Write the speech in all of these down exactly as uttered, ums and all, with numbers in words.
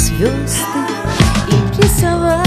звезды и рисовала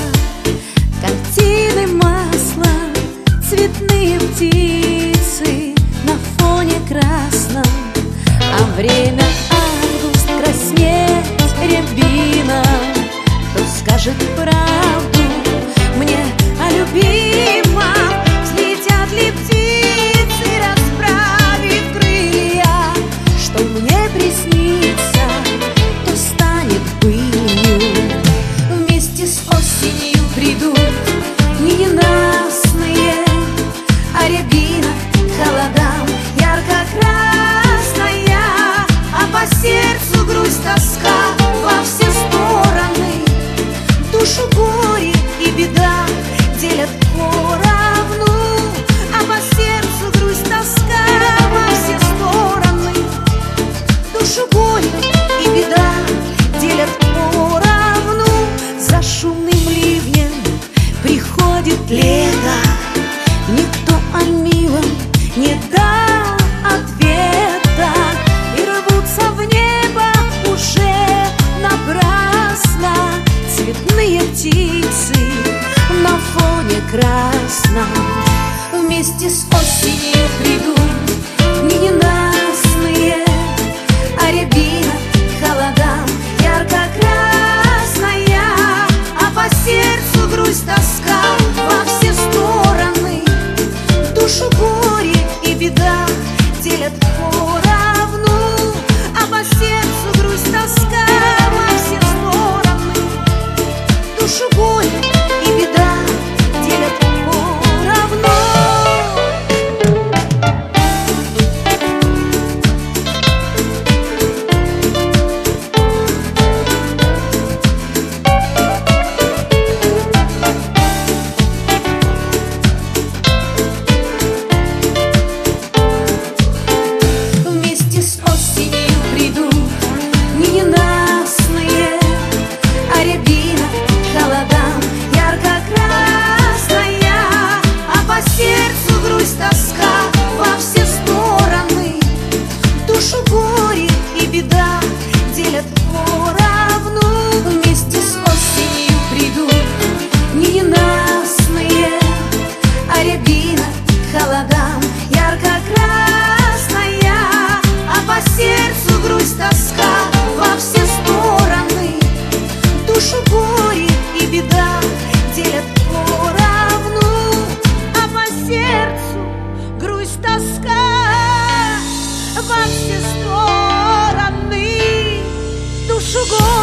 картины маслом, цветные птицы на фоне красном. А время август, краснеть рябина, кто скажет правду мне о любимом? Взлетят ли птицы, расправив крылья? Что мне приснится, то станет былью. Вместе с осенью придут ненастные, а рябина к холодам ярко-красная, а по сердцу грусть, тоска во все стороны. Душу горе и беда делят поровну, а по сердцу грусть, тоска во все стороны. Душу горе и беда делят поровну. За шумным ливнем приходит лето, никто о милом не даст ответа, и рвутся в небо уже напрасно цветные птицы на фоне красном. Вместе с осенью придут ненастные, а рябина к холодам ярко-красная, а по сердцу грусть, тоска во все стороны. Душу горе и беда делят поровну, а по сердцу грусть, тоска во все стороны. Душу горе и беда делят поровну. Вместе с осенью придут ненастные, а рябина к холодам ярко-красная, а по сердцу грусть, тоска во все стороны. Душу горе и беда делят поровну. Вместе с осенью придут ненастные, а рябина к холодам ярко-красная, а по сердцу грусть, тоска во все стороны. Душу горе и беда делят поровну, а по сердцу грусть, тоска во все стороны. Душу горе